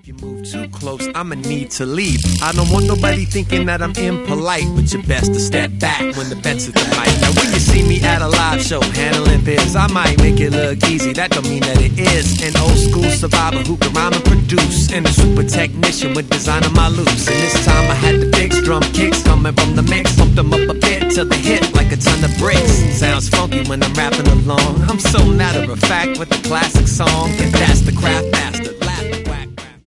You move too close, I'ma need to leave. I don't want nobody thinking that I'm impolite, but you're best to step back when the bet's at the mic. Now when you see me at a live show handling biz, I might make it look easy, that don't mean that it is. An old school survivor who can rhyme and produce, and a super technician with design on my loose. And this time I had the fix drum kicks coming from the mix, pumped them up a bit till they hit like a ton of bricks. Sounds funky when I'm rapping along, I'm so matter of fact with a classic song, and that's the craft master.